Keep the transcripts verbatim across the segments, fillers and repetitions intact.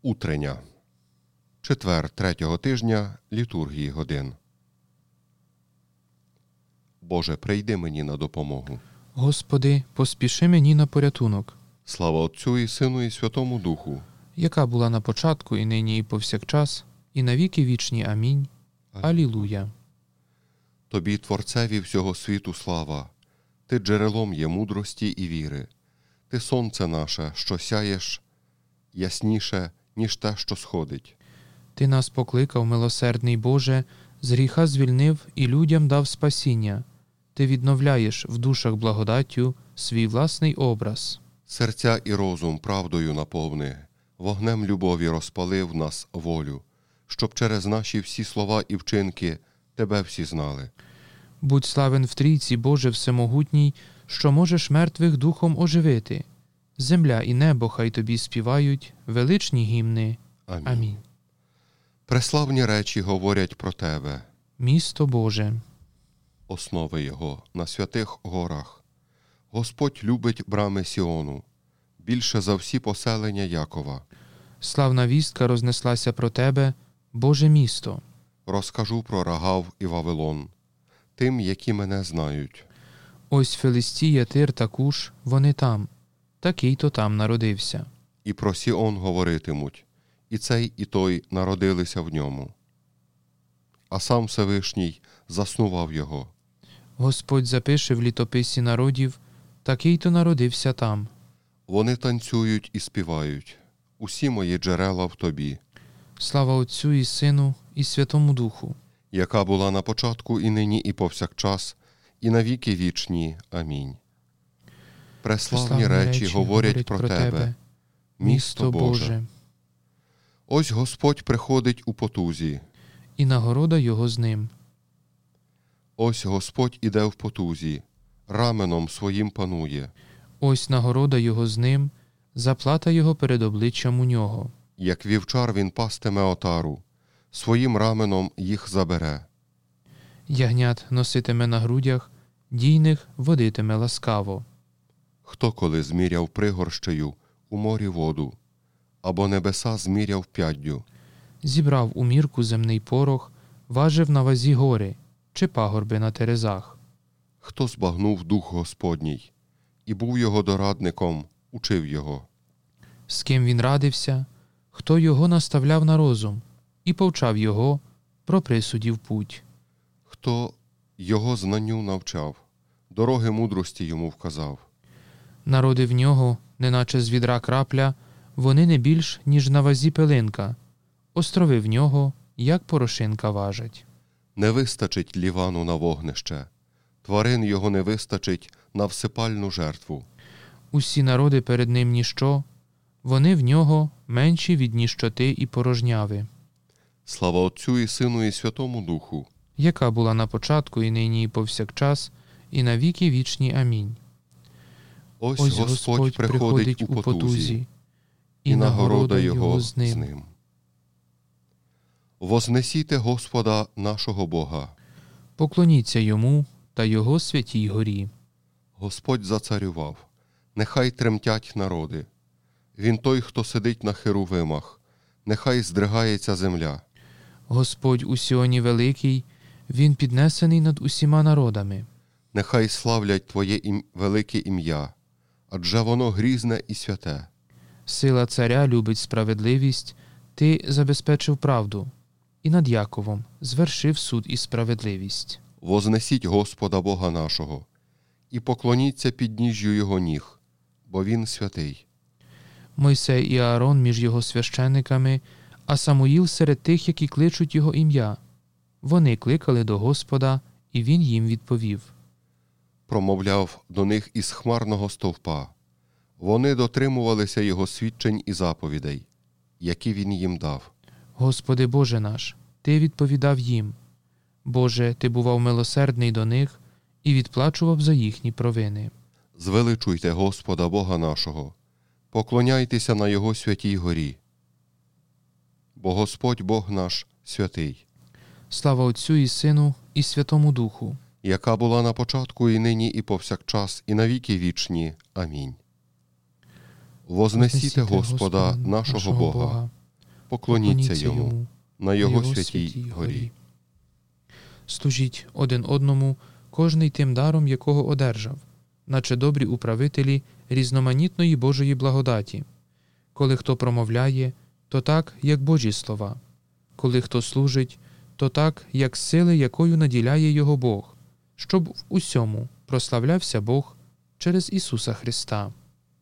Утрення. Четвер третього тижня літургії годин. Боже, прийди мені на допомогу. Господи, поспіши мені на порятунок. Слава Отцю і Сину і Святому Духу. Яка була на початку, і нині, і повсякчас, і на віки вічні. Амінь. Алілуя. Тобі, Творцеві всього світу, слава. Ти джерелом є мудрості і віри. Ти сонце наше, що сяєш ясніше, ніж те, що сходить. Ти нас покликав, милосердний Боже, з гріха звільнив і людям дав спасіння. Ти відновляєш в душах благодаттю свій власний образ. Серця і розум правдою наповни, вогнем любові розпалив в нас волю, щоб через наші всі слова і вчинки Тебе всі знали. Будь славен в трійці, Боже всемогутній, що можеш мертвих духом оживити. Земля і небо хай Тобі співають величні гімни. Амінь. Амінь. Преславні речі говорять про Тебе, Місто Боже. основи Його на святих горах. Господь любить брами Сіону, більше за всі поселення Якова. Славна вістка рознеслася про Тебе, Боже місто. Розкажу про Рагав і Вавилон, тим, які мене знають. Ось Филистія, Тир та Куш, вони там. Такий-то там народився. І про Сіон говоритимуть, і цей, і той народилися в ньому. А сам Всевишній заснував його. Господь запише в літописі народів, такий-то народився там. Вони танцюють і співають. Усі мої джерела в Тобі, Слава Отцю і Сину і Святому Духу. яка була на початку і нині і повсякчас, і на віки вічні. Амінь. Преславні речі говорять про Тебе, місто Боже. Ось Господь приходить у потузі. І нагорода Його з ним. Ось Господь іде в потузі, раменом своїм панує. Ось нагорода Його з ним, заплата Його перед обличчям у Нього. Як вівчар він пастиме отару, своїм раменом їх забере. Ягнят носитиме на грудях, дійних водитиме ласкаво. Хто коли зміряв пригорщею у морі воду, або небеса зміряв п'яддю. Зібрав у мірку земний порох, важив на вазі гори, чи пагорби на терезах. Хто збагнув дух Господній, і був його дорадником, учив його. З ким він радився, хто його наставляв на розум, і повчав його про присудів путь. Хто його знанню навчав, дороги мудрості йому вказав. Народи в нього, неначе з відра крапля, вони не більш, ніж на вазі пилинка. Острови в нього, як порошинка важать. Не вистачить Лівану на вогнище, тварин його не вистачить на всипальну жертву. Усі народи перед ним ніщо, вони в нього менші від ніщоти і порожняви. Слава Отцю і Сину і Святому Духу, яка була на початку, і нині, і повсякчас, і на віки вічні. Амінь. ось, Ось Господь приходить у потузі, і нагорода Його з ним. Вознесіте Господа нашого Бога. Поклоніться Йому та Його святій горі. Господь зацарював, нехай тремтять народи. Він той, хто сидить на херувимах, нехай здригається земля. Господь у Сіоні великий, Він піднесений над усіма народами. Нехай славлять Твоє ім... велике ім'я, адже воно грізне і святе. Сила царя любить справедливість, Ти забезпечив правду, і над Яковом звершив суд і справедливість. Вознесіть Господа Бога нашого, і поклоніться підніжжю Його ніг, бо Він святий. Мойсей і Аарон між його священиками, а Самуїл серед тих, які кличуть його ім'я. Вони кликали до Господа, і він їм відповів. Промовляв до них із хмарного стовпа. Вони дотримувалися Його свідчень і заповідей, які Він їм дав. Господи Боже наш, Ти відповідав їм. Боже, Ти бував милосердний до них і відплачував за їхні провини. Звеличуйте Господа Бога нашого, поклоняйтеся на Його святій горі. Бо Господь Бог наш святий. Слава Отцю і Сину і Святому Духу, яка була на початку і нині і повсякчас і на віки вічні. Амінь. Вознесіте Господа нашого Бога, Поклоніться йому на його святій горі. Служіть один одному, кожний тим даром, якого одержав, наче добрі управителі різноманітної Божої благодаті. Коли хто промовляє, то так, як Божі слова. Коли хто служить, то так, як сили, якою наділяє його Бог, щоб в усьому прославлявся Бог через Ісуса Христа.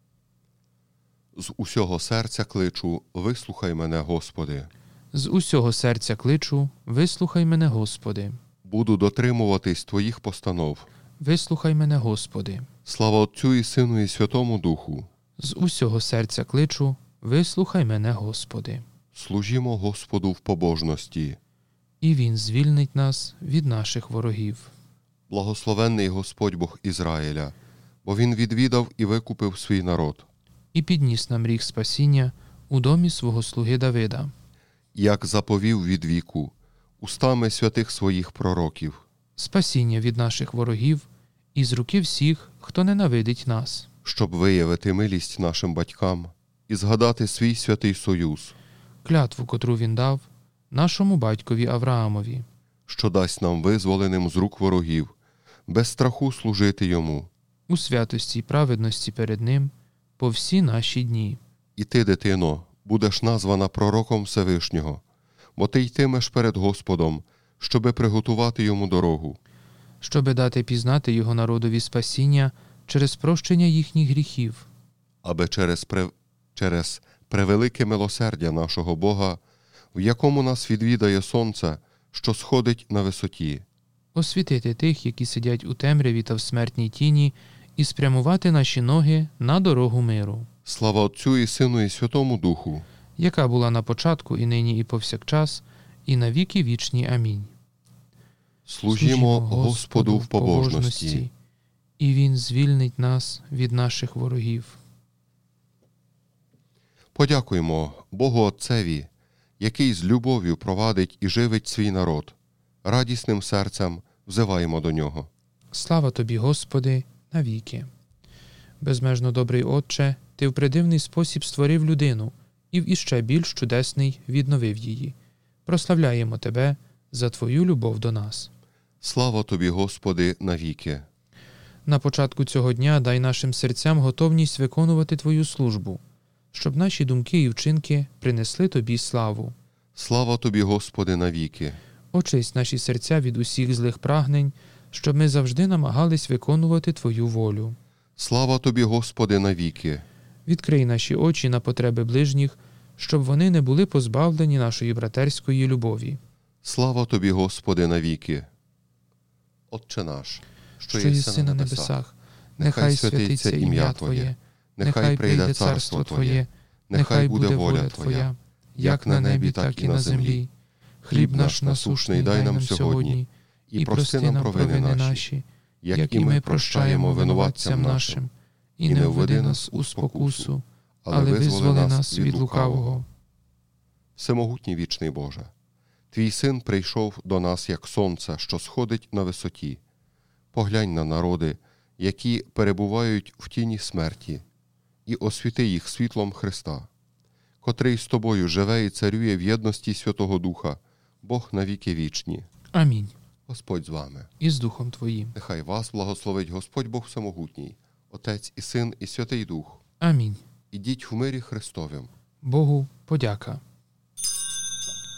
З усього серця кличу, вислухай мене, Господи. З усього серця кличу, вислухай мене, Господи. Буду дотримуватись Твоїх постанов. Вислухай мене, Господи. Слава Отцю і Сину і Святому Духу. З усього серця кличу, вислухай мене, Господи. Служімо Господу в побожності. І Він звільнить нас від наших ворогів. Благословенний Господь Бог Ізраїля, бо Він відвідав і викупив свій народ. І підніс нам ріг спасіння у домі свого слуги Давида. Як заповів від віку, устами святих своїх пророків. Спасіння від наших ворогів і з руки всіх, хто ненавидить нас. Щоб виявити милість нашим батькам і згадати свій святий союз. Клятву, котру Він дав нашому батькові Авраамові. Що дасть нам визволеним з рук ворогів, без страху служити Йому. У святості й праведності перед Ним по всі наші дні. І ти, дитино, будеш названа пророком Всевишнього, бо ти йтимеш перед Господом, щоби приготувати Йому дорогу. Щоби дати пізнати Його народові спасіння через прощення їхніх гріхів. Аби через, пре... через превелике милосердя нашого Бога, в якому нас відвідає сонце, що сходить на висоті. Освітити тих, які сидять у темряві та в смертній тіні, і спрямувати наші ноги на дорогу миру. Слава Отцю і Сину і Святому Духу, яка була на початку, і нині, і повсякчас, і на віки вічні. Амінь. Служімо Господу в побожності, і Він звільнить нас від наших ворогів. Подякуємо Богу Отцеві, який з любов'ю провадить і живить свій народ. Радісним серцем взиваємо до Нього. Слава Тобі, Господи, навіки. Безмежно добрий Отче, Ти в придивний спосіб створив людину і в іще більш чудесний відновив її. Прославляємо Тебе за Твою любов до нас. Слава Тобі, Господи, навіки. На початку цього дня дай нашим серцям готовність виконувати Твою службу, щоб наші думки і вчинки принесли Тобі славу. Слава Тобі, Господи, навіки. Очисть наші серця від усіх злих прагнень, щоб ми завжди намагались виконувати Твою волю. Слава Тобі, Господи, навіки. Відкрий наші очі на потреби ближніх, щоб вони не були позбавлені нашої братерської любові. Слава Тобі, Господи, навіки. Отче наш, що, що єси на небесах, нехай святиться ім'я Твоє, нехай прийде царство Твоє, нехай буде воля Твоя, як на небі, так і на землі. Хліб наш насушний дай нам сьогодні, і прости нам провини наші, як і ми прощаємо винуватцям нашим, і не введи нас у спокусу, але визволи нас від лукавого. Всемогутній вічний Боже, Твій Син прийшов до нас, як сонце, що сходить на висоті. Поглянь на народи, які перебувають в тіні смерті, і освіти їх світлом Христа, котрий з Тобою живе і царює в єдності Святого Духа, Бог навіки вічні. Амінь. Господь з вами. І з Духом Твоїм. Нехай вас благословить Господь Бог Всемогутній, Отець і Син і Святий Дух. Амінь. Ідіть в мирі Христовім. Богу подяка.